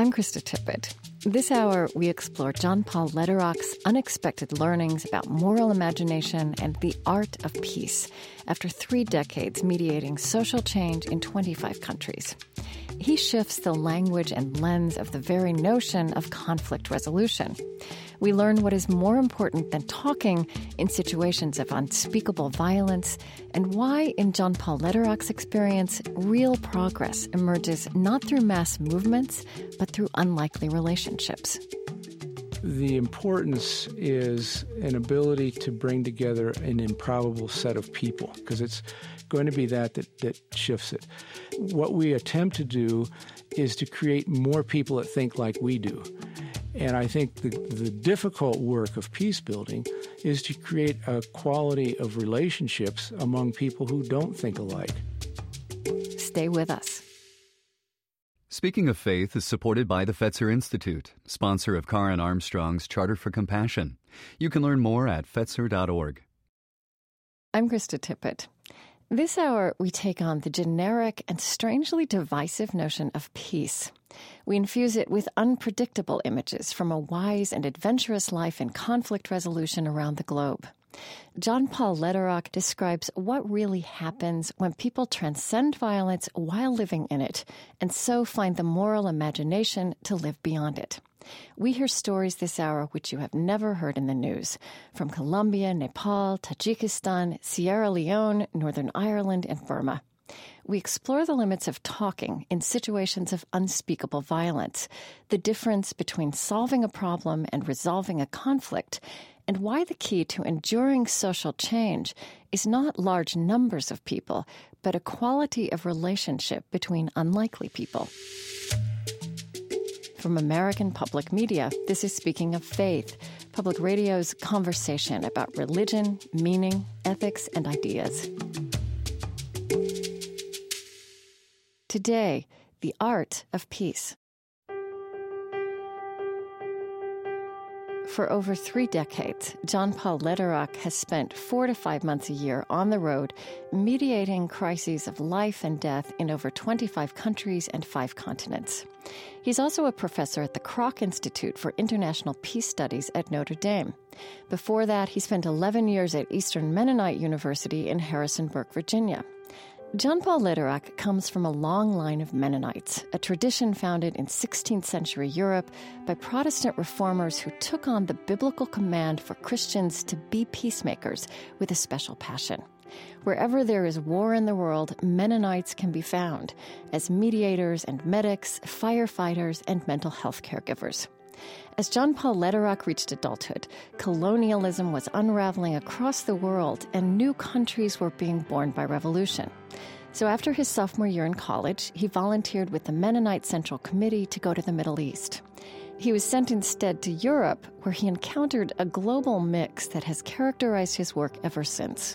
I'm Krista Tippett. This hour, we explore John Paul Lederach's unexpected learnings about moral imagination and the art of peace after 3 decades mediating social change in 25 countries. He shifts the language and lens of the very notion of conflict resolution. We learn what is more important than talking in situations of unspeakable violence, and why, in John Paul Lederach's experience, real progress emerges not through mass movements, but through unlikely relationships. The importance is an ability to bring together an improbable set of people, because it's going to be that shifts it. What we attempt to do is to create more people that think like we do. And I think the difficult work of peace building is to create a quality of relationships among people who don't think alike. Stay with us. Speaking of Faith is supported by the Fetzer Institute, sponsor of Karen Armstrong's Charter for Compassion. You can learn more at fetzer.org. I'm Krista Tippett. This hour, we take on the generic and strangely divisive notion of peace. We infuse it with unpredictable images from a wise and adventurous life in conflict resolution around the globe. John Paul Lederach describes what really happens when people transcend violence while living in it, and so find the moral imagination to live beyond it. We hear stories this hour which you have never heard in the news, from Colombia, Nepal, Tajikistan, Sierra Leone, Northern Ireland, and Burma. We explore the limits of talking in situations of unspeakable violence, the difference between solving a problem and resolving a conflict, and why the key to enduring social change is not large numbers of people, but a quality of relationship between unlikely people. From American Public Media, this is Speaking of Faith, Public Radio's conversation about religion, meaning, ethics, and ideas. Today, the art of peace. For over 3 decades, John Paul Lederach has spent 4 to 5 months a year on the road, mediating crises of life and death in over 25 countries and 5 continents. He's also a professor at the Kroc Institute for International Peace Studies at Notre Dame. Before that, he spent 11 years at Eastern Mennonite University in Harrisonburg, Virginia. John Paul Lederach comes from a long line of Mennonites, a tradition founded in 16th century Europe by Protestant reformers who took on the biblical command for Christians to be peacemakers with a special passion. Wherever there is war in the world, Mennonites can be found as mediators and medics, firefighters, and mental health caregivers. As John Paul Lederach reached adulthood, colonialism was unraveling across the world and new countries were being born by revolution. So after his sophomore year in college, he volunteered with the Mennonite Central Committee to go to the Middle East. He was sent instead to Europe, where he encountered a global mix that has characterized his work ever since.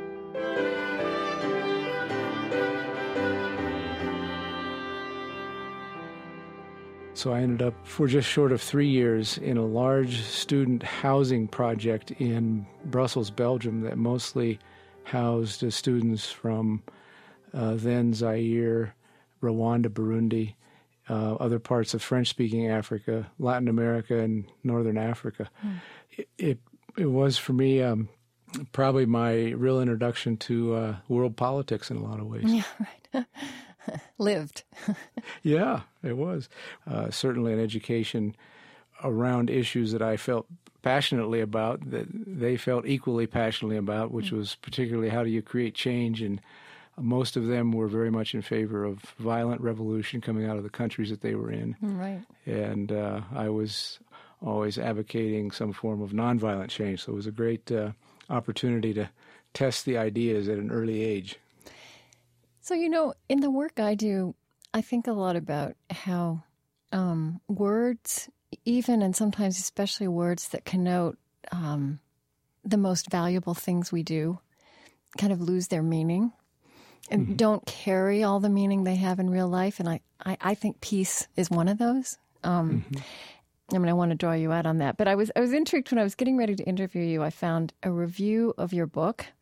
So I ended up, for just short of 3 years, in a large student housing project in Brussels, Belgium, that mostly housed students from then Zaire, Rwanda, Burundi, other parts of French-speaking Africa, Latin America, and Northern Africa. It was, for me, probably my real introduction to world politics in a lot of ways. Yeah, right. Lived. Yeah, it was. Certainly an education around issues that I felt passionately about, that they felt equally passionately about, which was particularly how do you create change. And most of them were very much in favor of violent revolution coming out of the countries that they were in. Right. And I was always advocating some form of nonviolent change. So it was a great opportunity to test the ideas at an early age. So, in the work I do, I think a lot about how words, even and sometimes especially words that connote the most valuable things we do, kind of lose their meaning and don't carry all the meaning they have in real life. And I think peace is one of those. I want to draw you out on that. But I was intrigued when I was getting ready to interview you. I found a review of your book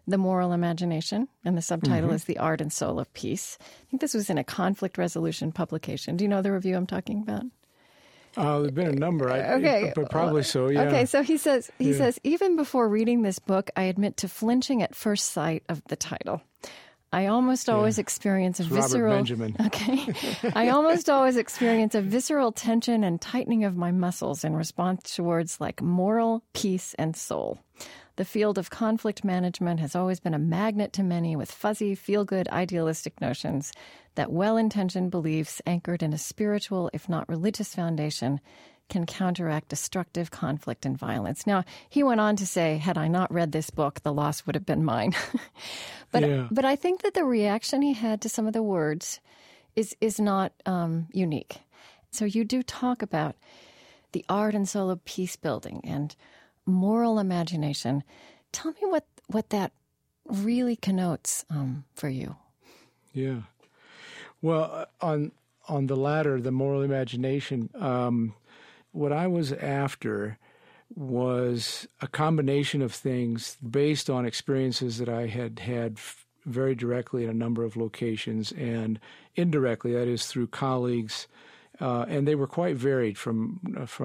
The Moral Imagination, and the subtitle is The Art and Soul of Peace. I think this was in a conflict resolution publication. Do you know the review I'm talking about? There's been a number, but probably so, yeah. Okay, so he says, even before reading this book, I admit to flinching at first sight of the title. I almost always experience a visceral... Robert Benjamin. Okay. I almost always experience a visceral tension and tightening of my muscles in response to words like moral, peace, and soul. The field of conflict management has always been a magnet to many with fuzzy, feel-good, idealistic notions that well-intentioned beliefs anchored in a spiritual, if not religious foundation, can counteract destructive conflict and violence. Now, he went on to say, had I not read this book, the loss would have been mine. But I think that the reaction he had to some of the words is not unique. So you do talk about the art and soul of peace building and moral imagination. Tell me what that really connotes for you. Yeah. Well, on the latter, the moral imagination, what I was after was a combination of things based on experiences that I had had very directly in a number of locations and indirectly, that is through colleagues, and they were quite varied from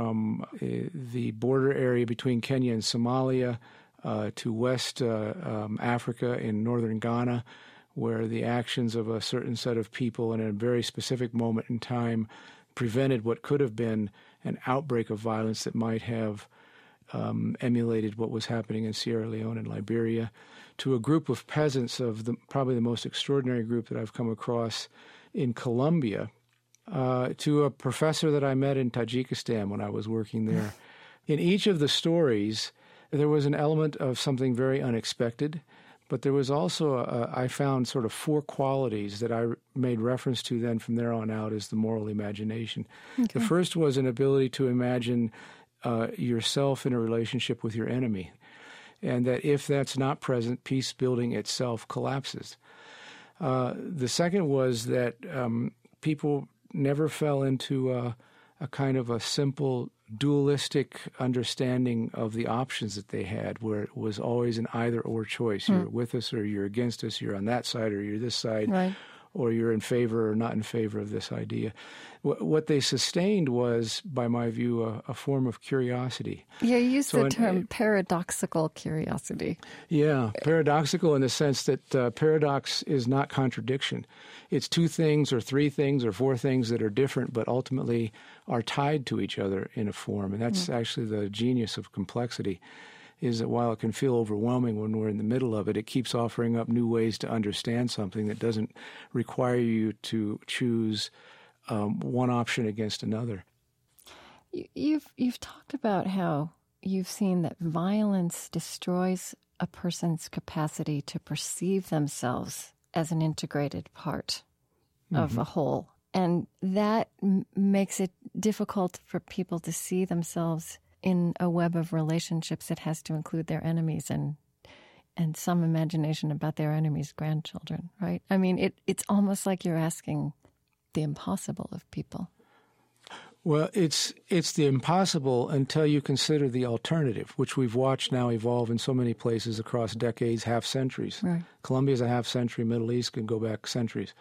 the border area between Kenya and Somalia to West Africa in northern Ghana, where the actions of a certain set of people in a very specific moment in time prevented what could have been an outbreak of violence that might have emulated what was happening in Sierra Leone and Liberia, to a group of peasants of probably the most extraordinary group that I've come across in Colombia, to a professor that I met in Tajikistan when I was working there. In each of the stories, there was an element of something very unexpected, but there was also, I found sort of 4 qualities that I made reference to then from there on out as the moral imagination. Okay. The first was an ability to imagine yourself in a relationship with your enemy, and that if that's not present, peace building itself collapses. The second was that people never fell into a kind of a simple dualistic understanding of the options that they had, where it was always an either-or choice. You're with us or you're against us, you're on that side or you're this side, right, or you're in favor or not in favor of this idea. What they sustained was, by my view, a form of curiosity. Yeah, you used the term paradoxical curiosity. Yeah, paradoxical in the sense that paradox is not contradiction. It's 2 things or 3 things or 4 things that are different but ultimately are tied to each other in a form. And that's actually the genius of complexity, is that while it can feel overwhelming when we're in the middle of it, it keeps offering up new ways to understand something that doesn't require you to choose one option against another. You've talked about how you've seen that violence destroys a person's capacity to perceive themselves as an integrated part of a whole, and that makes it difficult for people to see themselves in a web of relationships that has to include their enemies and some imagination about their enemies' grandchildren, right? I mean, it's almost like you're asking the impossible of people. Well, it's the impossible until you consider the alternative, which we've watched now evolve in so many places across decades, half centuries. Right. Colombia's a half century. Middle East can go back centuries.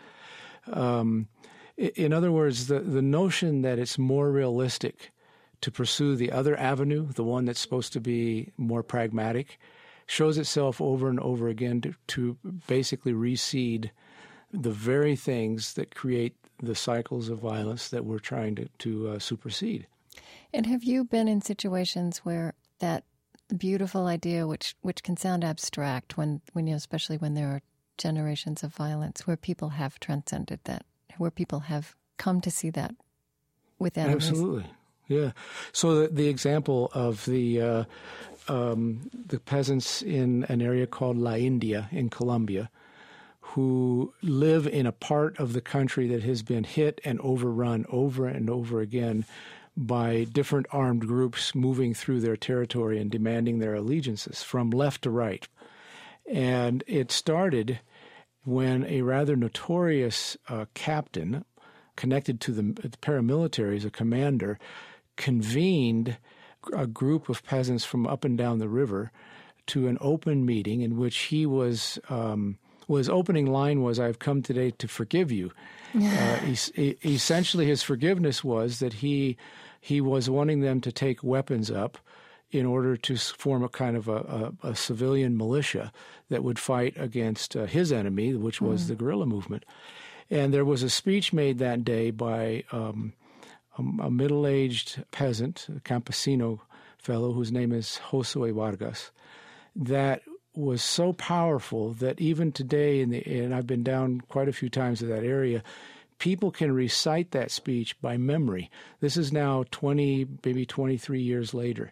In other words, the notion that it's more realistic to pursue the other avenue, the one that's supposed to be more pragmatic, shows itself over and over again to basically reseed the very things that create the cycles of violence that we're trying to supersede. And have you been in situations where that beautiful idea, which can sound abstract, when especially when there are generations of violence, where people have transcended that, where people have come to see that with enemies? Absolutely, yeah. So the example of the peasants in an area called La India in Colombia, who live in a part of the country that has been hit and overrun over and over again by different armed groups moving through their territory and demanding their allegiances from left to right. And it started when a rather notorious captain connected to the paramilitaries, a commander, convened a group of peasants from up and down the river to an open meeting in which he was, his opening line was, "I've come today to forgive you." Essentially, his forgiveness was that he was wanting them to take weapons up in order to form a kind of a civilian militia that would fight against his enemy, which was the guerrilla movement. And there was a speech made that day by a middle-aged peasant, a campesino fellow whose name is Josue Vargas, that was so powerful that even today, and I've been down quite a few times to that area, people can recite that speech by memory. This is now 20, maybe 23 years later.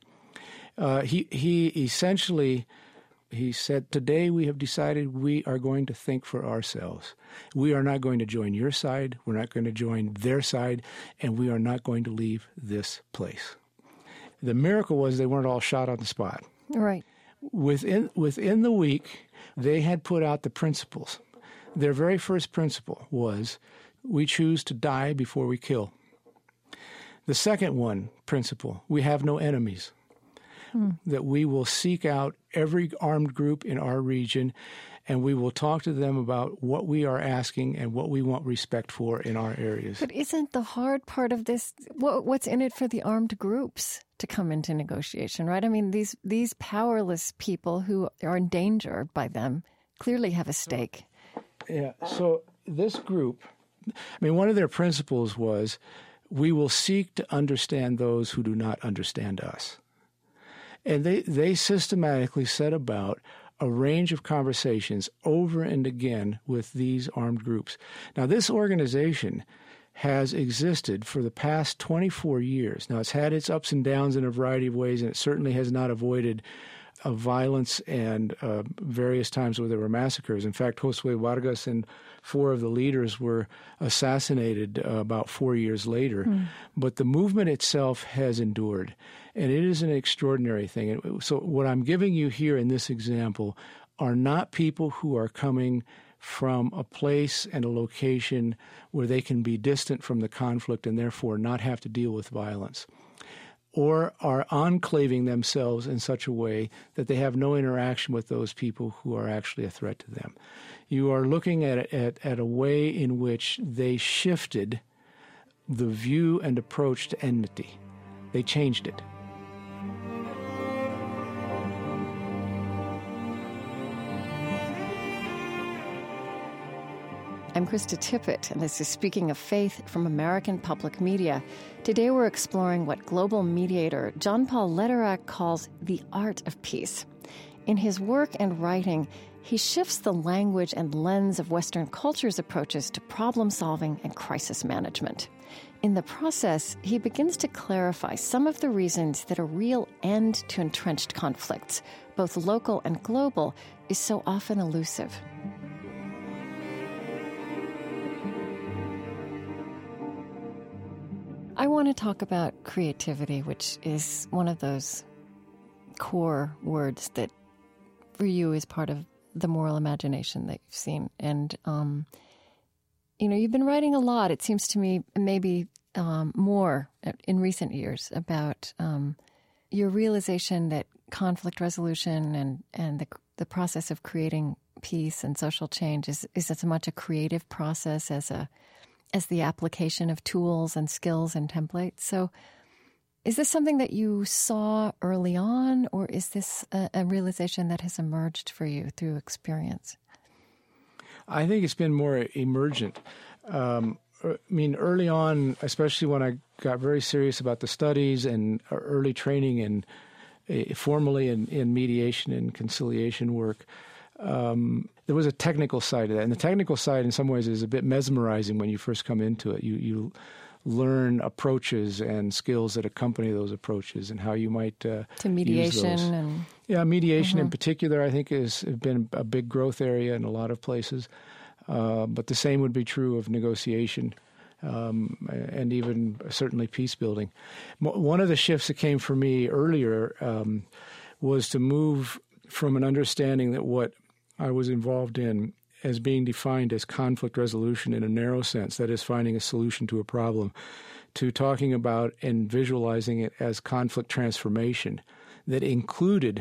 He essentially, he said, "Today we have decided we are going to think for ourselves. We are not going to join your side, we're not going to join their side, and we are not going to leave this place." The miracle was they weren't all shot on the spot. Right. Within the week, they had put out the principles. Their very first principle was, we choose to die before we kill. The second principle, we have no enemies. That we will seek out every armed group in our region, and we will talk to them about what we are asking and what we want respect for in our areas. But isn't the hard part of this, what's in it for the armed groups to come into negotiation, right? I mean, these powerless people who are endangered by them clearly have a stake. Yeah, so this group, one of their principles was, we will seek to understand those who do not understand us. And they systematically set about a range of conversations over and again with these armed groups. Now, this organization has existed for the past 24 years. Now, it's had its ups and downs in a variety of ways, and it certainly has not avoided violence and various times where there were massacres. In fact, Josue Vargas and 4 of the leaders were assassinated about 4 years later. But the movement itself has endured, and it is an extraordinary thing. So what I'm giving you here in this example are not people who are coming from a place and a location where they can be distant from the conflict and therefore not have to deal with violence, or are enclaving themselves in such a way that they have no interaction with those people who are actually a threat to them. You are looking at a way in which they shifted the view and approach to enmity. They changed it. I'm Krista Tippett, and this is Speaking of Faith from American Public Media. Today we're exploring what global mediator John Paul Lederach calls the art of peace. In his work and writing, he shifts the language and lens of Western culture's approaches to problem-solving and crisis management. In the process, he begins to clarify some of the reasons that a real end to entrenched conflicts, both local and global, is so often elusive. I want to talk about creativity, which is one of those core words that for you is part of the moral imagination that you've seen. And, you've been writing a lot, it seems to me, maybe more in recent years about your realization that conflict resolution and the process of creating peace and social change is as much a creative process as the application of tools and skills and templates. So is this something that you saw early on, or is this a realization that has emerged for you through experience? I think it's been more emergent. Early on, especially when I got very serious about the studies and early training and formally in mediation and conciliation work, there was a technical side of that. And the technical side, in some ways, is a bit mesmerizing when you first come into it. You learn approaches and skills that accompany those approaches and how you might to mediation use those. And mediation in particular, I think, has been a big growth area in a lot of places. But the same would be true of negotiation and even certainly peace building. One of the shifts that came for me earlier was to move from an understanding that what I was involved in as being defined as conflict resolution in a narrow sense, that is finding a solution to a problem, to talking about and visualizing it as conflict transformation that included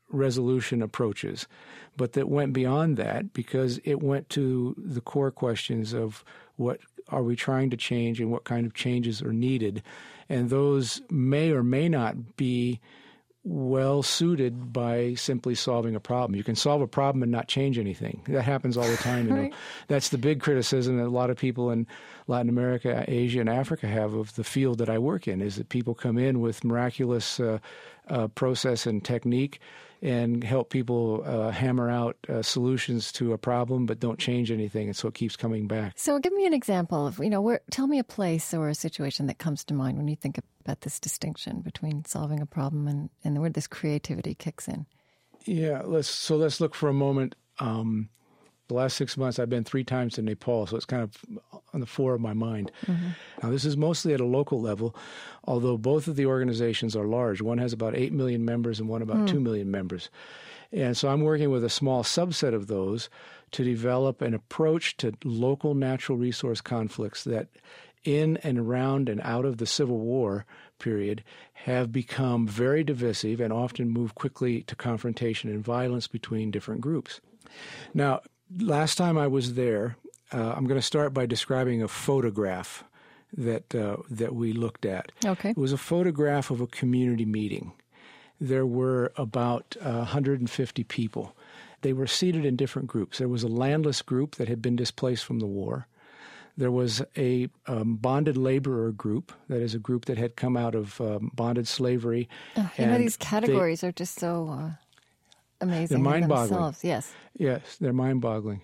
resolution approaches, but that went beyond that because it went to the core questions of what are we trying to change and what kind of changes are needed. And those may or may not be well suited by simply solving a problem. You can solve a problem and not change anything. That happens all the time. You know, Right. That's the big criticism that a lot of people in Latin America, Asia, and Africa have of the field that I work in, is that people come in with miraculous process and technique and help people hammer out solutions to a problem, but don't change anything, and so it keeps coming back. So give me an example of, tell me a place or a situation that comes to mind when you think about this distinction between solving a problem and where this creativity kicks in. Yeah, let's look for a moment. The last 6 months, I've been 3 times to Nepal, so it's kind of on the fore of my mind. Mm-hmm. Now, this is mostly at a local level, although both of the organizations are large. One has about 8 million members and one about 2 million members. And so I'm working with a small subset of those to develop an approach to local natural resource conflicts that in and around and out of the Civil War period have become very divisive and often move quickly to confrontation and violence between different groups. Now, last time I was there, I'm going to start by describing a photograph that we looked at. Okay. It was a photograph of a community meeting. There were about 150 people. They were seated in different groups. There was a landless group that had been displaced from the war. There was a bonded laborer group, that is a group that had come out of bonded slavery. These categories are just so amazing. They're mind-boggling. Themselves. Yes. Yes, they're mind-boggling.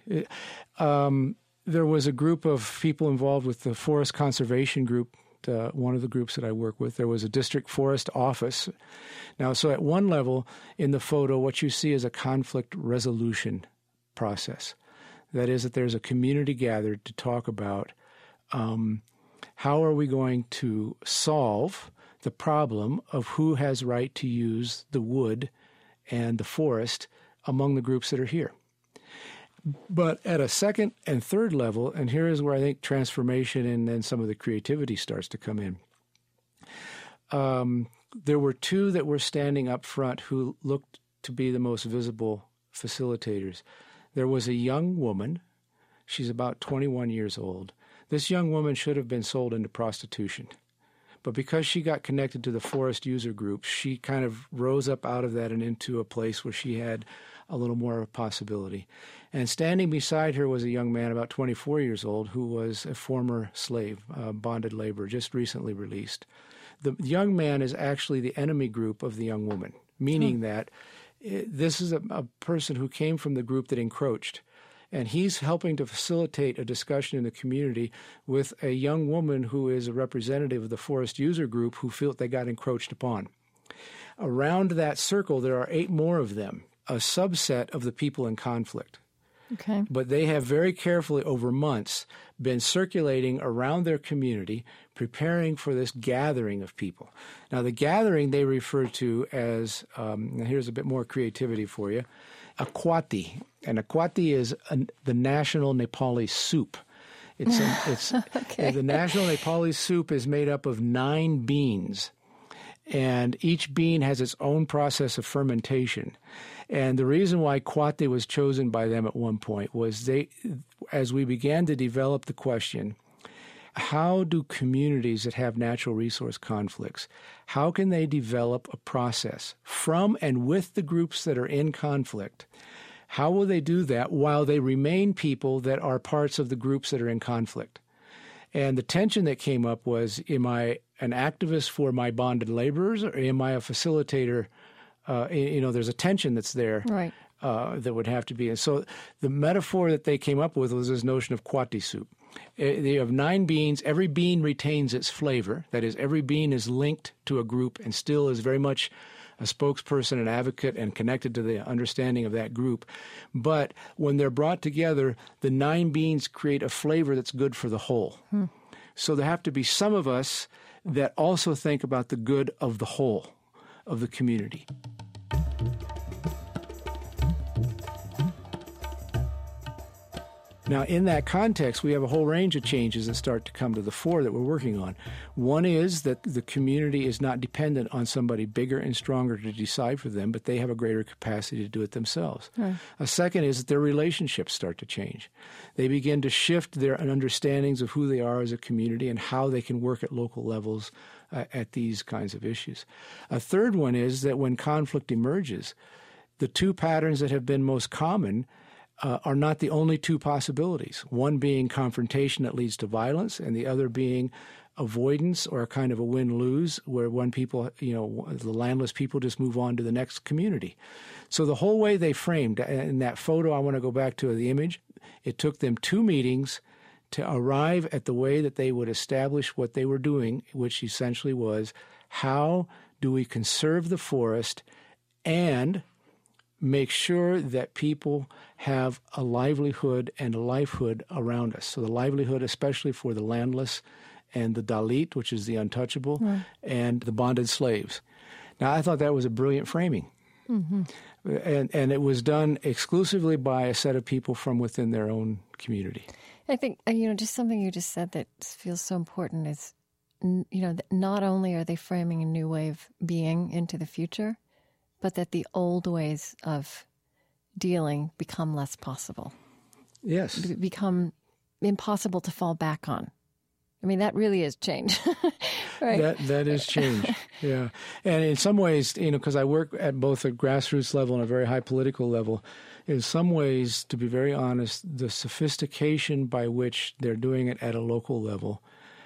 There was a group of people involved with the forest conservation group, one of the groups that I work with. There was a district forest office. Now, so at one level in the photo, what you see is a conflict resolution process. That is that there's a community gathered to talk about how are we going to solve the problem of who has right to use the wood and the forest among the groups that are here. But at a second and third level, and here is where I think transformation and then some of the creativity starts to come in. There were 2 that were standing up front who looked to be the most visible facilitators. There was a young woman. She's about 21 years old. This young woman should have been sold into prostitution. But because she got connected to the forest user group, she kind of rose up out of that and into a place where she had a little more of a possibility. And standing beside her was a young man about 24 years old who was a former slave, bonded laborer, just recently released. The young man is actually the enemy group of the young woman, meaning that this is a person who came from the group that encroached. And he's helping to facilitate a discussion in the community with a young woman who is a representative of the forest user group who felt they got encroached upon. Around that circle, there are 8 more of them, a subset of the people in conflict. Okay. But they have very carefully over months been circulating around their community, preparing for this gathering of people. Now, the gathering they refer to as, here's a bit more creativity for you, akwati. And akwati is the national Nepali soup. Okay. The national Nepali soup is made up of 9 beans. And each bean has its own process of fermentation. And the reason why kwati was chosen by them at one point was as we began to develop the question, how do communities that have natural resource conflicts, how can they develop a process from and with the groups that are in conflict? How will they do that while they remain people that are parts of the groups that are in conflict? And the tension that came up was, am I an activist for my bonded laborers or am I a facilitator? There's a tension that's there. Right. That would have to be. And so the metaphor that they came up with was this notion of kwati soup. They have 9 beans. Every bean retains its flavor. That is, every bean is linked to a group and still is very much a spokesperson, an advocate, and connected to the understanding of that group. But when they're brought together, the 9 beans create a flavor that's good for the whole. So there have to be some of us that also think about the good of the whole of the community. Now, in that context, we have a whole range of changes that start to come to the fore that we're working on. One is that the community is not dependent on somebody bigger and stronger to decide for them, but they have a greater capacity to do it themselves. A second is that their relationships start to change. They begin to shift their understandings of who they are as a community and how they can work at local levels at these kinds of issues. A third one is that when conflict emerges, the two patterns that have been most common are not the only two possibilities, one being confrontation that leads to violence and the other being avoidance or a kind of a win-lose where one people, the landless people just move on to the next community. So the whole way they framed, in that photo I want to go back to the image, it took them 2 meetings to arrive at the way that they would establish what they were doing, which essentially was how do we conserve the forest and make sure that people have a livelihood and a lifehood around us. So the livelihood, especially for the landless and the Dalit, which is the untouchable, and the bonded slaves. Now, I thought that was a brilliant framing. Mm-hmm. And it was done exclusively by a set of people from within their own community. I think, just something you just said that feels so important is, that not only are they framing a new way of being into the future, but that the old ways of dealing become less possible. Yes. Become impossible to fall back on. I mean, that really is change. Right? That is change, yeah. And in some ways, because I work at both a grassroots level and a very high political level, in some ways, to be very honest, the sophistication by which they're doing it at a local level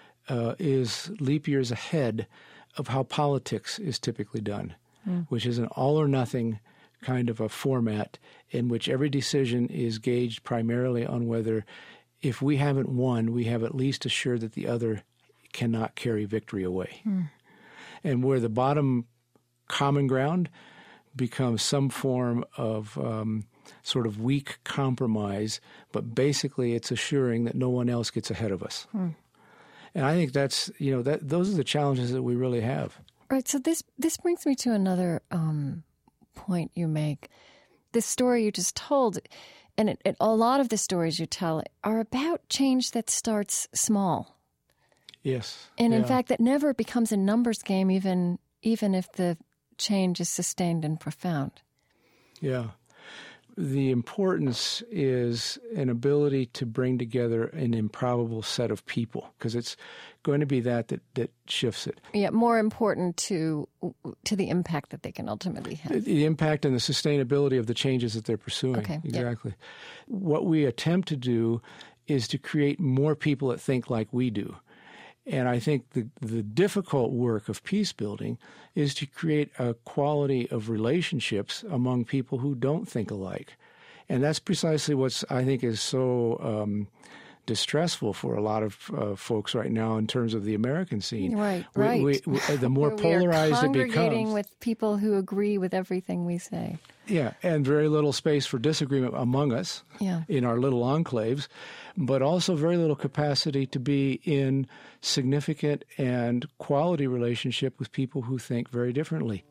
is leap years ahead of how politics is typically done. Which is an all-or-nothing kind of a format in which every decision is gauged primarily on whether, if we haven't won, we have at least assured that the other cannot carry victory away. And where the bottom common ground becomes some form of sort of weak compromise, but basically it's assuring that no one else gets ahead of us. And I think that's, those are the challenges that we really have. Right. So this brings me to another point you make. This story you just told, and a lot of the stories you tell are about change that starts small. Yes. And in fact, that never becomes a numbers game, even if the change is sustained and profound. Yeah. The importance is an ability to bring together an improbable set of people, because it's going to be that shifts it. Yeah, more important to the impact that they can ultimately have. The impact and the sustainability of the changes that they're pursuing. Okay, exactly. Yeah. What we attempt to do is to create more people that think like we do. And I think the difficult work of peace building is to create a quality of relationships among people who don't think alike. And that's precisely what I think is so distressful for a lot of folks right now in terms of the American scene. Right. The more polarized it becomes. Congregating with people who agree with everything we say. Yeah, and very little space for disagreement among us in our little enclaves, but also very little capacity to be in significant and quality relationship with people who think very differently.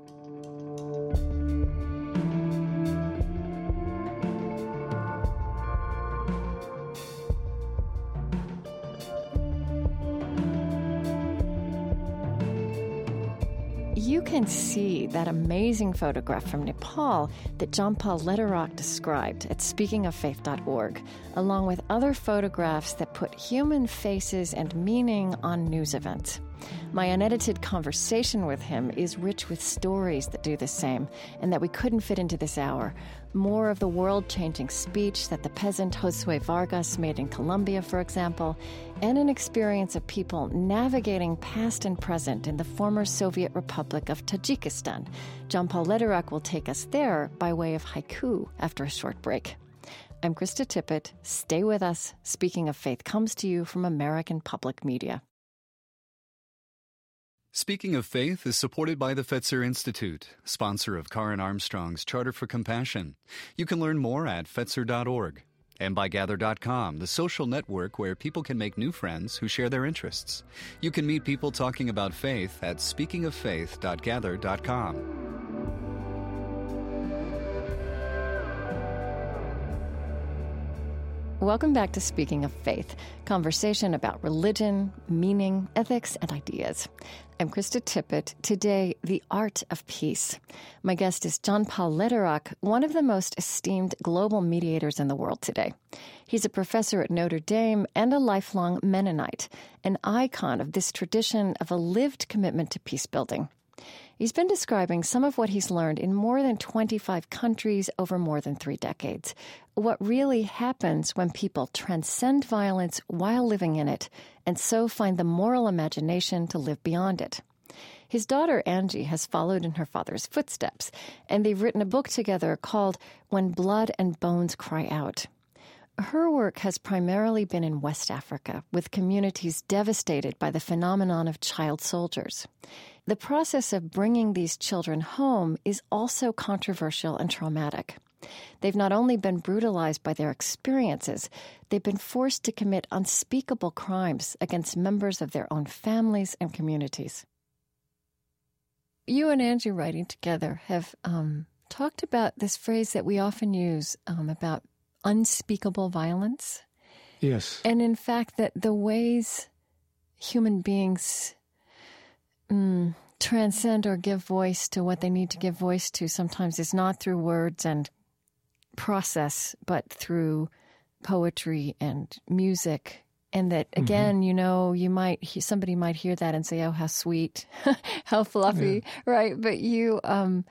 You can see that amazing photograph from Nepal that John Paul Lederach described at speakingoffaith.org, along with other photographs that put human faces and meaning on news events. My unedited conversation with him is rich with stories that do the same and that we couldn't fit into this hour. More of the world-changing speech that the peasant Josue Vargas made in Colombia, for example, and an experience of people navigating past and present in the former Soviet Republic of Tajikistan. John Paul Lederach will take us there by way of haiku after a short break. I'm Krista Tippett. Stay with us. Speaking of Faith comes to you from American Public Media. Speaking of Faith is supported by the Fetzer Institute, sponsor of Karen Armstrong's Charter for Compassion. You can learn more at Fetzer.org. And by Gather.com, the social network where people can make new friends who share their interests. You can meet people talking about faith at speakingoffaith.gather.com. Welcome back to Speaking of Faith, conversation about religion, meaning, ethics, and ideas. I'm Krista Tippett. Today, the art of peace. My guest is John Paul Lederach, one of the most esteemed global mediators in the world today. He's a professor at Notre Dame and a lifelong Mennonite, an icon of this tradition of a lived commitment to peace building. He's been describing some of what he's learned in more than 25 countries over more than 3 decades. What really happens when people transcend violence while living in it, and so find the moral imagination to live beyond it. His daughter, Angie, has followed in her father's footsteps, and they've written a book together called When Blood and Bones Cry Out. Her work has primarily been in West Africa, with communities devastated by the phenomenon of child soldiers. The process of bringing these children home is also controversial and traumatic. They've not only been brutalized by their experiences, they've been forced to commit unspeakable crimes against members of their own families and communities. You and Angie, writing together, have talked about this phrase that we often use about unspeakable violence. Yes. And in fact, that the ways human beings transcend or give voice to what they need to give voice to sometimes is not through words and process, but through poetry and music. And that, again, you know, somebody might hear that and say, oh, how sweet, how fluffy, right? But you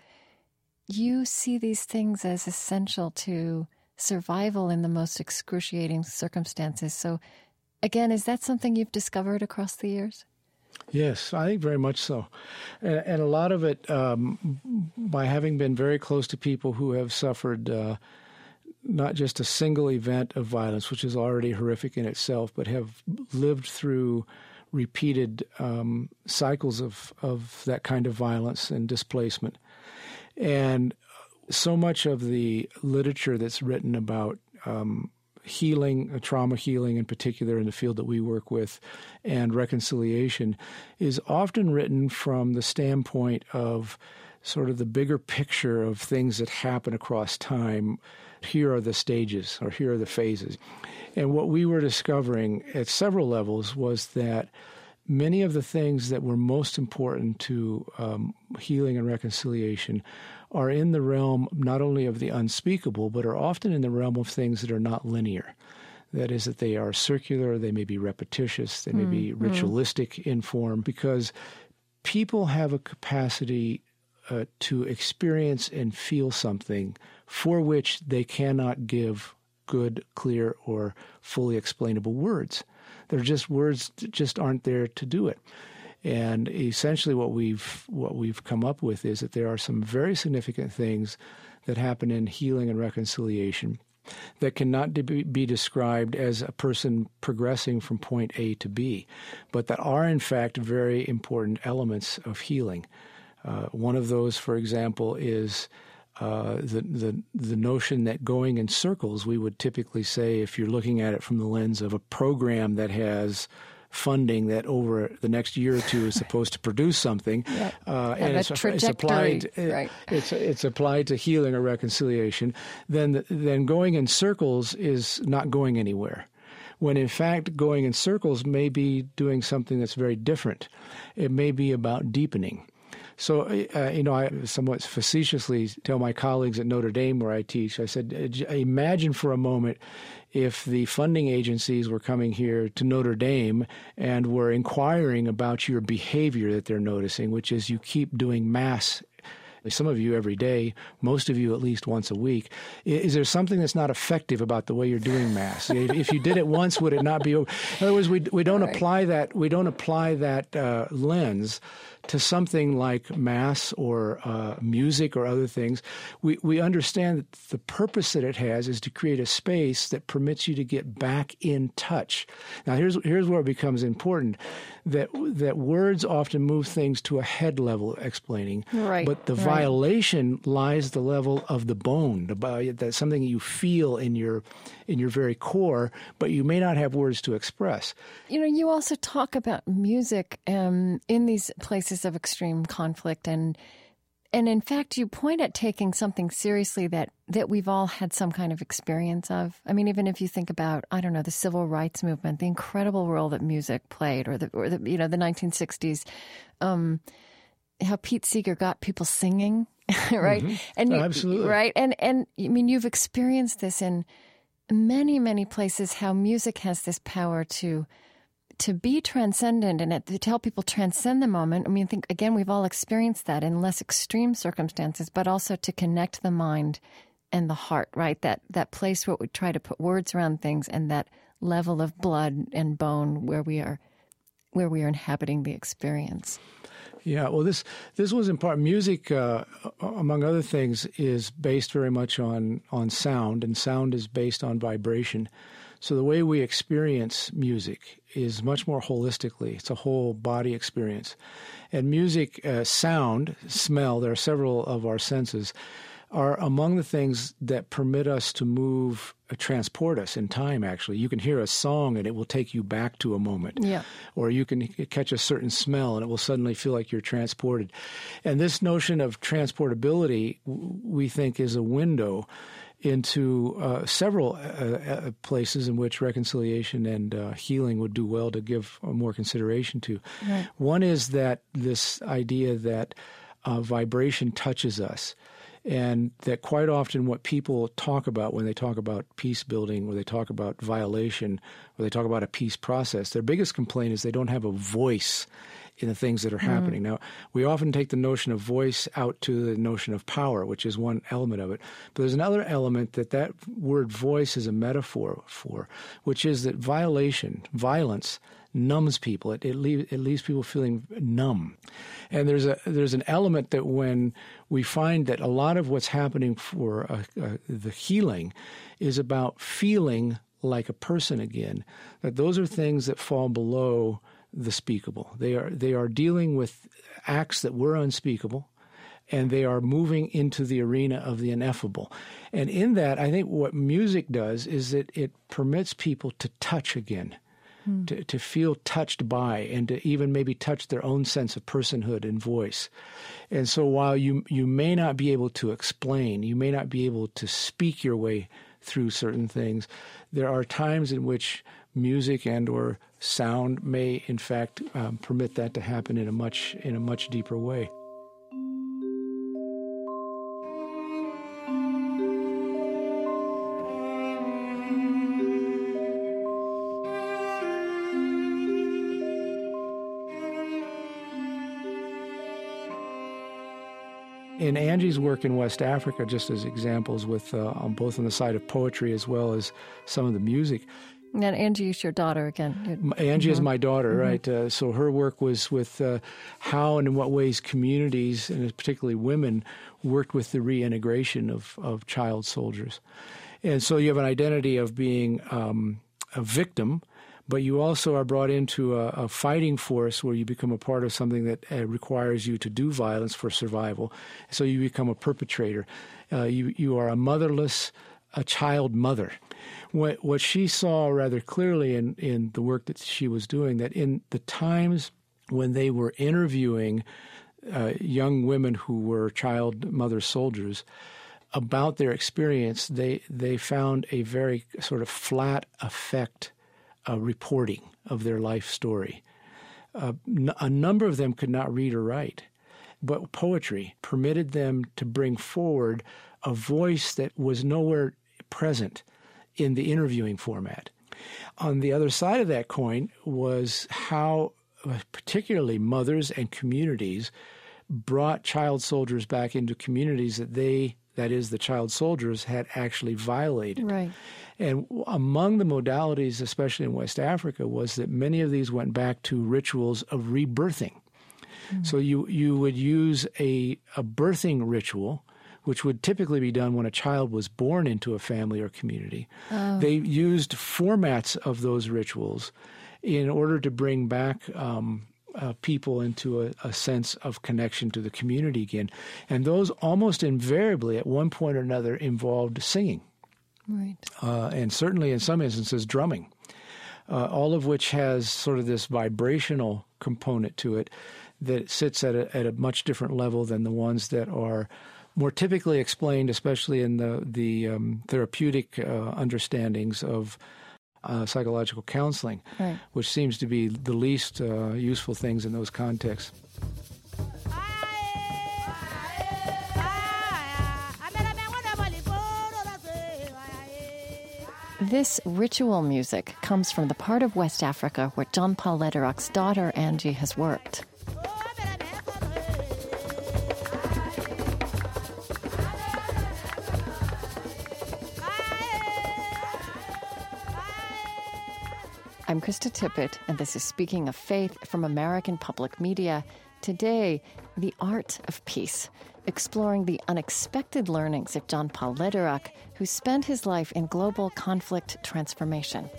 see these things as essential to survival in the most excruciating circumstances. So, again, is that something you've discovered across the years? Yes, I think very much so. And a lot of it, by having been very close to people who have suffered not just a single event of violence, which is already horrific in itself, but have lived through repeated cycles of that kind of violence and displacement. And so much of the literature that's written about healing, trauma healing in particular in the field that we work with, and reconciliation, is often written from the standpoint of sort of the bigger picture of things that happen across time. Here are the stages, or here are the phases. And what we were discovering at several levels was that many of the things that were most important to healing and reconciliation are in the realm not only of the unspeakable, but are often in the realm of things that are not linear. That is, that they are circular, they may be repetitious, they may be ritualistic in form, because people have a capacity to experience and feel something for which they cannot give good, clear, or fully explainable words. They're just words that just aren't there to do it. And essentially what we've come up with is that there are some very significant things that happen in healing and reconciliation that cannot be described as a person progressing from point A to B, but that are in fact very important elements of healing. One of those, for example, is the notion that going in circles, we would typically say, if you're looking at it from the lens of a program that has funding that over the next year or two is supposed to produce something, and it's applied. Right. It's applied to healing or reconciliation. Then going in circles is not going anywhere. When in fact going in circles may be doing something that's very different. It may be about deepening. So, I somewhat facetiously tell my colleagues at Notre Dame where I teach, I said, imagine for a moment if the funding agencies were coming here to Notre Dame and were inquiring about your behavior that they're noticing, which is you keep doing Mass, some of you every day, most of you at least once a week. Is there something that's not effective about the way you're doing Mass? If you did it once, would it not be? In other words, we don't apply that. We don't apply that lens to something like Mass or music or other things. We understand that the purpose that it has is to create a space that permits you to get back in touch. Now, here's where it becomes important, that words often move things to a head level explaining, right, but the violation lies at the level of the bone. That's something you feel in your very core, but you may not have words to express. You also talk about music in these places of extreme conflict, and in fact, you point at taking something seriously that we've all had some kind of experience of. I mean, even if you think about, I don't know, the civil rights movement, the incredible role that music played, or the the 1960s, how Pete Seeger got people singing, right? Mm-hmm. And absolutely, right. And I mean, you've experienced this in many, many places. How music has this power to be transcendent and to help people transcend the moment. I mean, I think, again, we've all experienced that in less extreme circumstances, but also to connect the mind and the heart, right? That place where we try to put words around things, and that level of blood and bone where we are inhabiting the experience. Yeah, well, this was in part music, among other things, is based very much on sound, and sound is based on vibration. So the way we experience music is much more holistically. It's a whole body experience. And music, sound, smell, there are several of our senses, are among the things that permit us to move, transport us in time, actually. You can hear a song and it will take you back to a moment. Yeah. Or you can catch a certain smell and it will suddenly feel like you're transported. And this notion of transportability, we think, is a window into several places in which reconciliation and healing would do well to give more consideration to. Right. One is that this idea that vibration touches us, and that quite often what people talk about when they talk about peace building, or they talk about violation, or they talk about a peace process, their biggest complaint is they don't have a voice in the things that are happening. Now, we often take the notion of voice out to the notion of power, which is one element of it. But there's another element that word voice is a metaphor for, which is that violence, numbs people. It leaves people feeling numb. And there's an element that when we find that a lot of what's happening for the healing is about feeling like a person again, that those are things that fall below the speakable. They are dealing with acts that were unspeakable, and they are moving into the arena of the ineffable. And in that, I think what music does is that it permits people to touch again, to feel touched by, and to even maybe touch their own sense of personhood and voice. And so while you may not be able to explain, you may not be able to speak your way through certain things, there are times in which music and or sound may, in fact, permit that to happen in a much deeper way. In Angie's work in West Africa, just as examples, with both on the side of poetry as well as some of the music. And Angie is your daughter again. Angie is my daughter, right? So her work was with how and in what ways communities, and particularly women, worked with the reintegration of child soldiers. And so you have an identity of being a victim, but you also are brought into a fighting force where you become a part of something that requires you to do violence for survival. So you become a perpetrator. You are a child mother. What she saw rather clearly in the work that she was doing, that in the times when they were interviewing young women who were child mother soldiers about their experience, they found a very sort of flat effect reporting of their life story. A number of them could not read or write, but poetry permitted them to bring forward a voice that was nowhere present in the interviewing format. On the other side of that coin was how particularly mothers and communities brought child soldiers back into communities that that is, the child soldiers, had actually violated. Right. And among the modalities, especially in West Africa, was that many of these went back to rituals of rebirthing. Mm-hmm. So you would use a birthing ritual, which would typically be done when a child was born into a family or community. Oh. They used formats of those rituals in order to bring back people into a sense of connection to the community again. And those almost invariably, at one point or another, involved singing. Right. And certainly in some instances, drumming. all of which has sort of this vibrational component to it that sits at a much different level than the ones that are more typically explained, especially in the therapeutic understandings of psychological counseling, right, which seems to be the least useful things in those contexts. This ritual music comes from the part of West Africa where John Paul Lederach's daughter, Angie, has worked. I'm Krista Tippett, and this is Speaking of Faith from American Public Media. Today, The Art of Peace, exploring the unexpected learnings of John Paul Lederach, who spent his life in global conflict transformation.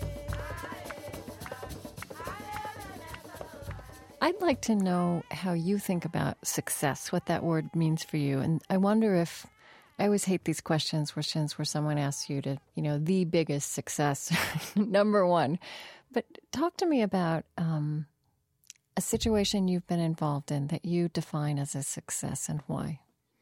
I'd like to know how you think about success, what that word means for you. And I wonder if, I always hate these questions where someone asks you to, the biggest success, number one. But talk to me about a situation you've been involved in that you define as a success and why.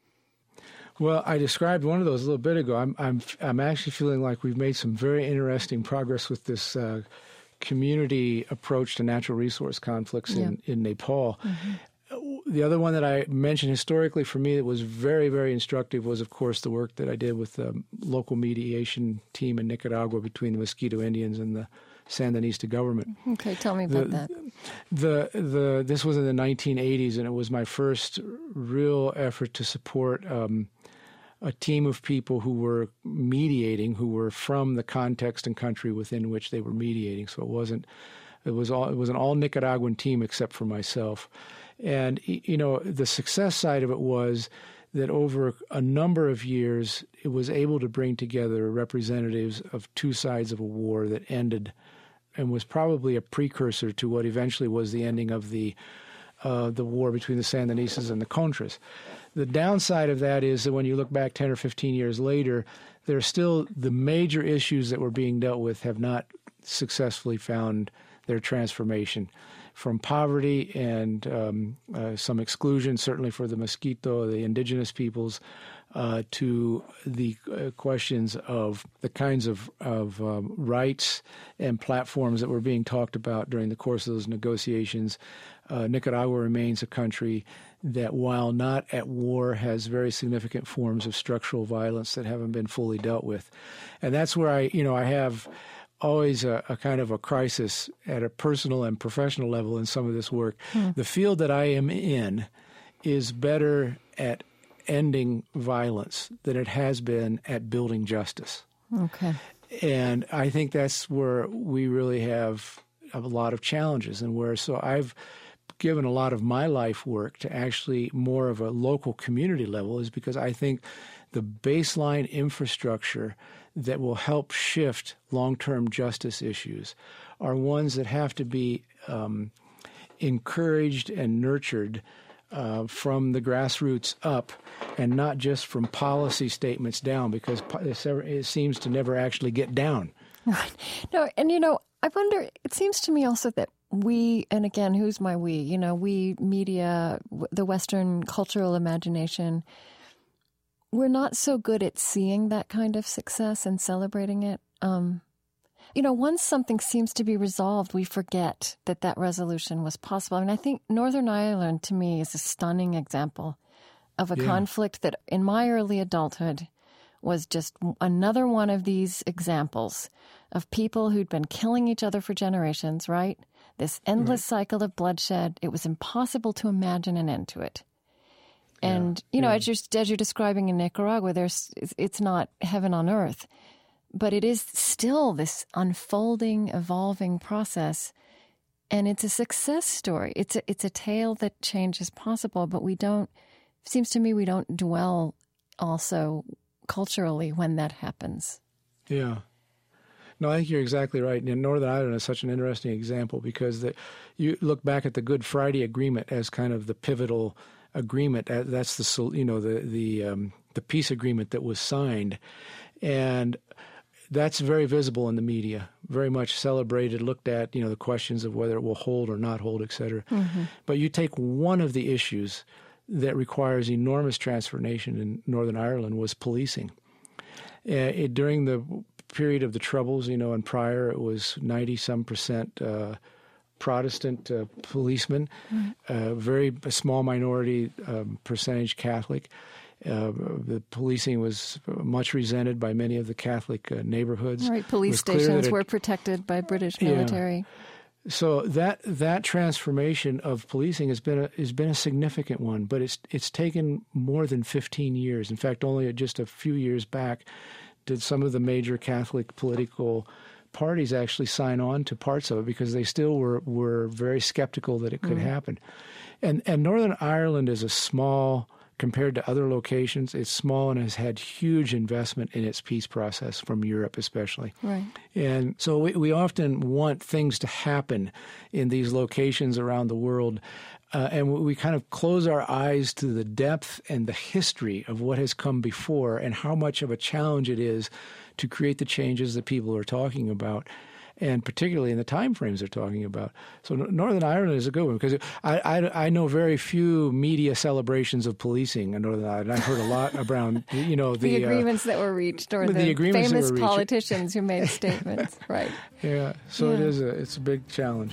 Well, I described one of those a little bit ago. I'm actually feeling like we've made some very interesting progress with this community approach to natural resource conflicts in Nepal. Mm-hmm. The other one that I mentioned historically for me that was very, very instructive was, of course, the work that I did with the local mediation team in Nicaragua between the Mosquito Indians and the Sandinista government. Okay, tell me about that. This was in the 1980s, and it was my first real effort to support a team of people who were mediating, who were from the context and country within which they were mediating. So it was an all Nicaraguan team except for myself. And the success side of it was that over a number of years, it was able to bring together representatives of two sides of a war that ended and was probably a precursor to what eventually was the ending of the war between the Sandinistas and the Contras. The downside of that is that when you look back 10 or 15 years later, there's still the major issues that were being dealt with have not successfully found their transformation. From poverty and some exclusion, certainly for the Mosquito, the indigenous peoples, to the questions of the kinds of rights and platforms that were being talked about during the course of those negotiations. Nicaragua remains a country that, while not at war, has very significant forms of structural violence that haven't been fully dealt with. And that's where I have always a kind of a crisis at a personal and professional level in some of this work. The field that I am in is better at ending violence than it has been at building justice. Okay. And I think that's where we really have a lot of challenges, and so I've given a lot of my life work to actually more of a local community level, is because I think the baseline infrastructure that will help shift long-term justice issues are ones that have to be encouraged and nurtured from the grassroots up, and not just from policy statements down, because it seems to never actually get down. Right. No, and I wonder, it seems to me also that we, and again, who's my we? We, media, the Western cultural imagination, we're not so good at seeing that kind of success and celebrating it. Once something seems to be resolved, we forget that resolution was possible. I think Northern Ireland, to me, is a stunning example of a conflict that, in my early adulthood, was just another one of these examples of people who'd been killing each other for generations, right? This endless cycle of bloodshed. It was impossible to imagine an end to it. And, as you're describing in Nicaragua, it's not heaven on earth, but it is still this unfolding, evolving process. And it's a success story. It's a tale that change is possible, but seems to me we don't dwell also culturally when that happens. Yeah. No, I think you're exactly right. And Northern Ireland is such an interesting example because you look back at the Good Friday Agreement as kind of the pivotal agreement. That's the peace agreement that was signed, and that's very visible in the media, very much celebrated, looked at, the questions of whether it will hold or not hold, et cetera. Mm-hmm. But you take one of the issues that requires enormous transformation in Northern Ireland was policing. During the period of the Troubles, and prior, it was 90-some% Protestant policemen, a small minority percentage Catholic. The policing was much resented by many of the Catholic neighborhoods. Right, police stations were protected by British military. Yeah. So that transformation of policing has been a significant one, but it's taken more than 15 years. In fact, only just a few years back did some of the major Catholic political parties actually sign on to parts of it, because they still were very skeptical that it could happen. And Northern Ireland is a small, compared to other locations, it's small and has had huge investment in its peace process from Europe especially. Right. And so we often want things to happen in these locations around the world, and we kind of close our eyes to the depth and the history of what has come before and how much of a challenge it is to create the changes that people are talking about, and particularly in the time frames they're talking about. So Northern Ireland is a good one, because I know very few media celebrations of policing in Northern Ireland. I've heard a lot around, the agreements that were reached, or the famous politicians who made statements, right? Yeah, so it's a big challenge.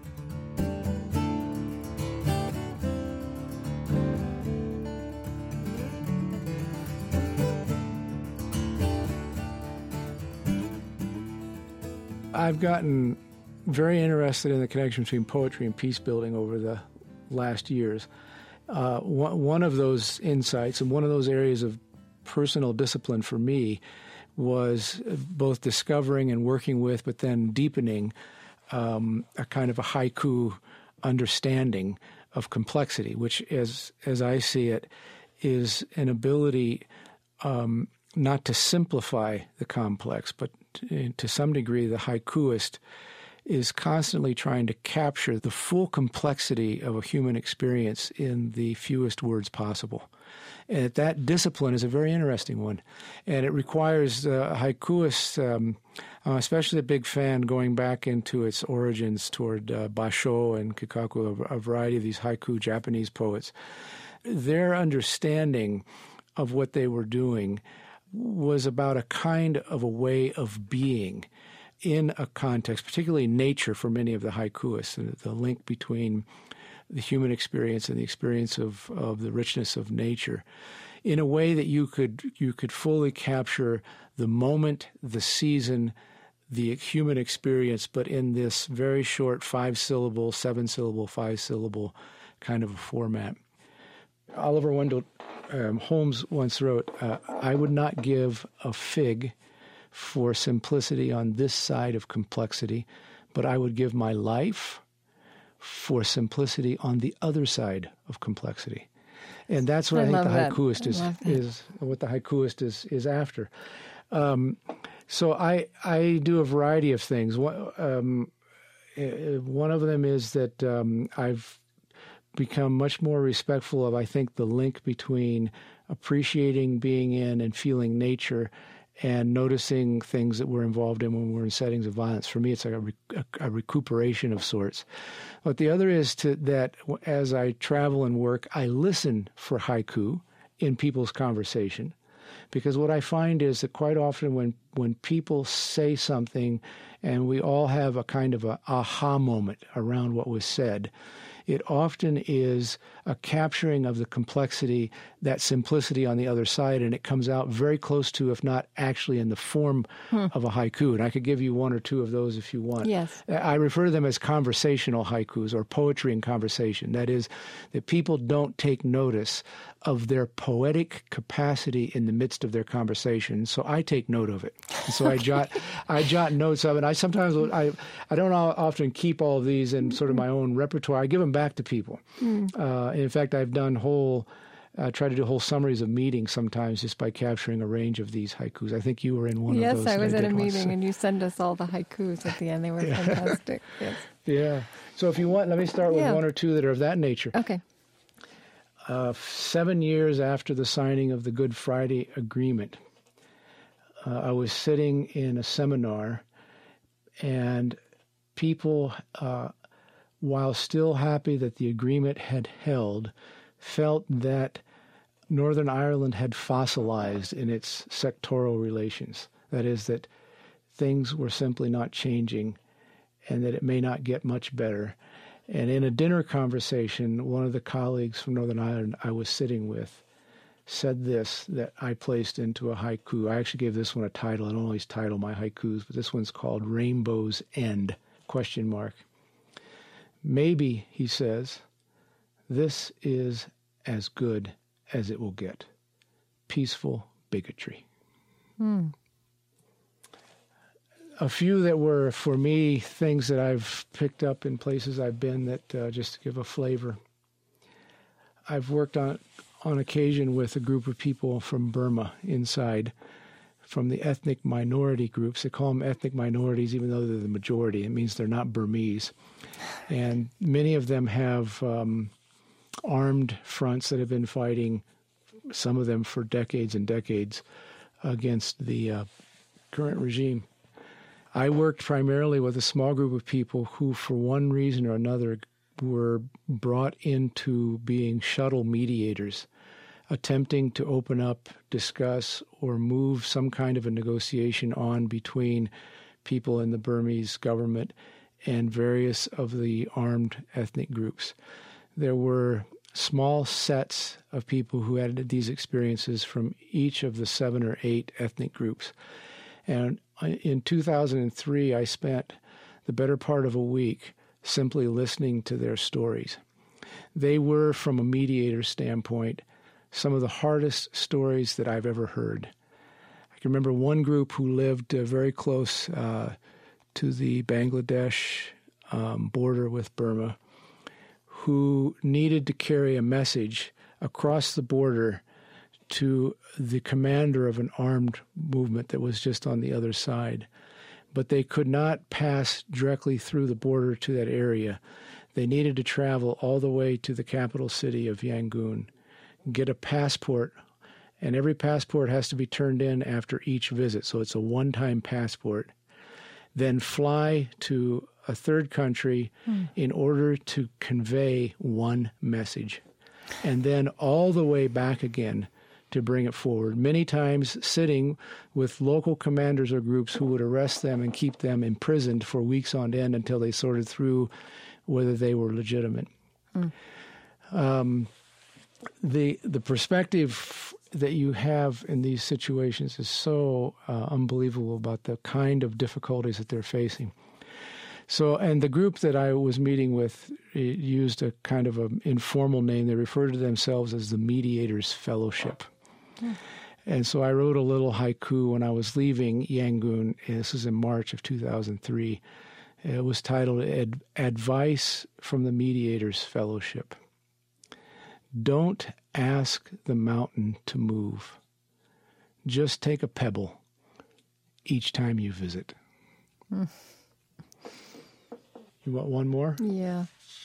I've gotten very interested in the connection between poetry and peace building over the last years. One of those insights and one of those areas of personal discipline for me was both discovering and working with, but then deepening a kind of a haiku understanding of complexity, which, as I see it, is an ability not to simplify the complex, but to some degree, the haikuist is constantly trying to capture the full complexity of a human experience in the fewest words possible. And that discipline is a very interesting one. And it requires haikuists, I'm especially a big fan going back into its origins toward Basho and Kikaku, a variety of these haiku Japanese poets. Their understanding of what they were doing was about a kind of a way of being in a context, particularly nature for many of the haikuists, the link between the human experience and the experience of the richness of nature, in a way that you could fully capture the moment, the season, the human experience, but in this very short 5-syllable, 7-syllable, 5-syllable kind of a format. Oliver Wendell Holmes once wrote, I would not give a fig for simplicity on this side of complexity, but I would give my life for simplicity on the other side of complexity. And that's what I think the haikuist is what the haikuist is after. So I do a variety of things. One of them is that I've become much more respectful of, I think, the link between appreciating being in and feeling nature and noticing things that we're involved in when we're in settings of violence. For me, it's like a recuperation of sorts. But the other is that as I travel and work, I listen for haiku in people's conversation. Because what I find is that quite often when people say something and we all have a kind of a aha moment around what was said, it often is a capturing of the complexity, that simplicity on the other side, and it comes out very close to, if not actually in the form of a haiku. And I could give you one or two of those if you want. Yes. I refer to them as conversational haikus, or poetry in conversation. That is, that people don't take notice of their poetic capacity in the midst of their conversation. So I take note of it. And so I jot notes of it. I don't often keep all of these in sort of my own repertoire. I give them back to people. In fact, I've done try to do whole summaries of meetings sometimes just by capturing a range of these haikus. I think you were in one of those. Yes, I was at a meeting and you send us all the haikus at the end. They were fantastic. Yes. Yeah. So if you want, let me start with one or two that are of that nature. Okay. 7 years after the signing of the Good Friday Agreement, I was sitting in a seminar, and people, while still happy that the agreement had held, felt that Northern Ireland had fossilized in its sectoral relations. That is, that things were simply not changing and that it may not get much better. And in a dinner conversation, one of the colleagues from Northern Ireland I was sitting with said this that I placed into a haiku. I actually gave this one a title. I don't always title my haikus, but this one's called Rainbow's End, ? Maybe, he says, this is as good as it will get. Peaceful bigotry. A few that were, for me, things that I've picked up in places I've been that, just to give a flavor. I've worked on occasion with a group of people from Burma inside, from the ethnic minority groups. They call them ethnic minorities even though they're the majority. It means they're not Burmese. And many of them have armed fronts that have been fighting, some of them for decades and decades, against the current regime. I worked primarily with a small group of people who, for one reason or another, were brought into being shuttle mediators, attempting to open up, discuss, or move some kind of a negotiation on between people in the Burmese government and various of the armed ethnic groups. There were small sets of people who had these experiences from each of the 7 or 8 ethnic groups. And in 2003, I spent the better part of a week simply listening to their stories. They were, from a mediator standpoint, some of the hardest stories that I've ever heard. I can remember one group who lived very close to the Bangladesh border with Burma, who needed to carry a message across the border to the commander of an armed movement that was just on the other side. But they could not pass directly through the border to that area. They needed to travel all the way to the capital city of Yangon, get a passport, and every passport has to be turned in after each visit, so it's a one-time passport. Then fly to a third country in order to convey one message, and then all the way back again to bring it forward, many times sitting with local commanders or groups who would arrest them and keep them imprisoned for weeks on end until they sorted through whether they were legitimate. The perspective that you have in these situations is so unbelievable about the kind of difficulties that they're facing. So, and the group that I was meeting with used a kind of an informal name. They referred to themselves as the Mediators Fellowship. And so I wrote a little haiku when I was leaving Yangon. This is in March of 2003. It was titled Advice from the Mediators Fellowship. Don't ask the mountain to move. Just take a pebble each time you visit. You want one more? Yeah.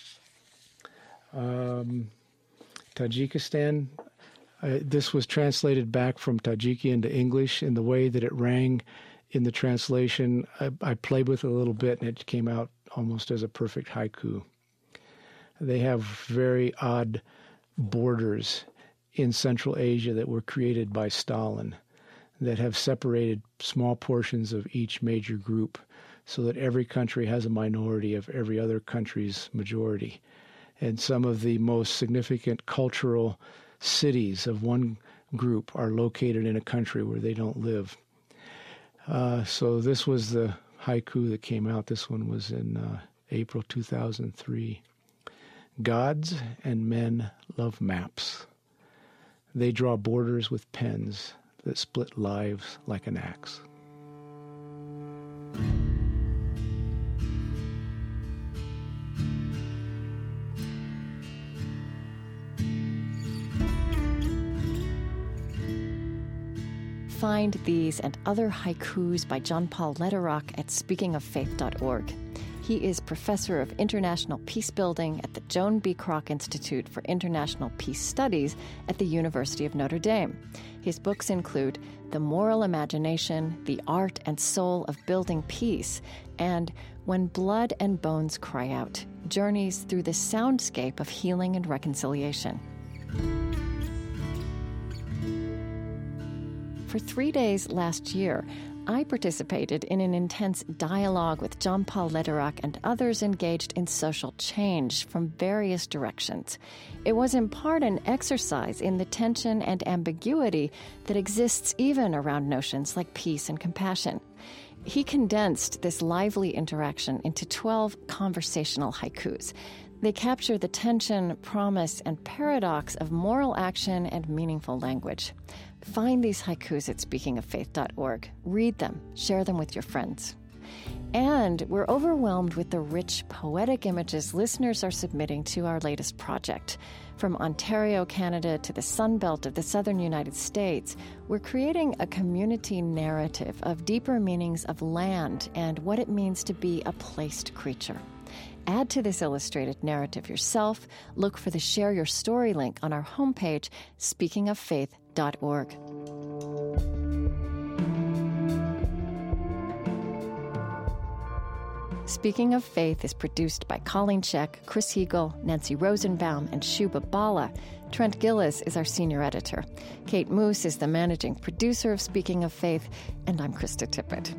Tajikistan. This was translated back from Tajiki into English, in the way that it rang in the translation. I played with it a little bit, and it came out almost as a perfect haiku. They have very odd borders in Central Asia that were created by Stalin that have separated small portions of each major group so that every country has a minority of every other country's majority. And some of the most significant cultural cities of one group are located in a country where they don't live. So this was the haiku that came out. This one was in April 2003. Gods and men love maps. They draw borders with pens that split lives like an axe. Find these and other haikus by John Paul Lederach at speakingoffaith.org. He is professor of international peace building at the Joan B. Kroc Institute for International Peace Studies at the University of Notre Dame. His books include The Moral Imagination, The Art and Soul of Building Peace, and When Blood and Bones Cry Out, Journeys Through the Soundscape of Healing and Reconciliation. For 3 days last year, I participated in an intense dialogue with John Paul Lederach and others engaged in social change from various directions. It was in part an exercise in the tension and ambiguity that exists even around notions like peace and compassion. He condensed this lively interaction into 12 conversational haikus. They capture the tension, promise, and paradox of moral action and meaningful language. Find these haikus at speakingoffaith.org. Read them. Share them with your friends. And we're overwhelmed with the rich, poetic images listeners are submitting to our latest project. From Ontario, Canada, to the Sunbelt of the southern United States, we're creating a community narrative of deeper meanings of land and what it means to be a placed creature. Add to this illustrated narrative yourself. Look for the Share Your Story link on our homepage, speakingoffaith.org. Speaking of Faith is produced by Colleen Scheck, Chris Heagle, Nancy Rosenbaum, and Shuba Bala. Trent Gillis is our senior editor. Kate Moose is the managing producer of Speaking of Faith, and I'm Krista Tippett.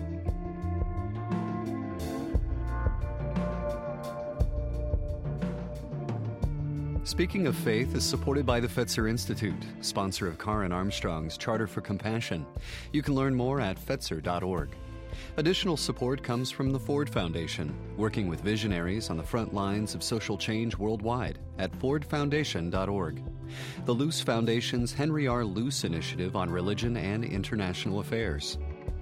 Speaking of Faith is supported by the Fetzer Institute, sponsor of Karen Armstrong's Charter for Compassion. You can learn more at fetzer.org. Additional support comes from the Ford Foundation, working with visionaries on the front lines of social change worldwide at fordfoundation.org. The Luce Foundation's Henry R. Luce Initiative on Religion and International Affairs.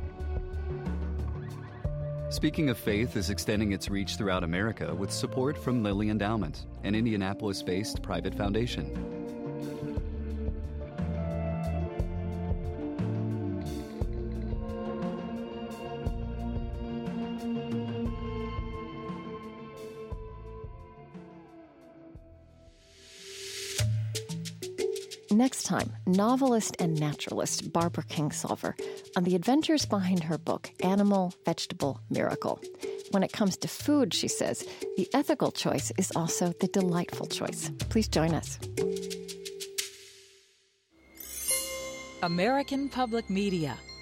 Speaking of Faith is extending its reach throughout America with support from Lilly Endowment, an Indianapolis-based private foundation. Next time, novelist and naturalist Barbara Kingsolver on the adventures behind her book, Animal, Vegetable, Miracle. When it comes to food, she says, the ethical choice is also the delightful choice. Please join us. American Public Media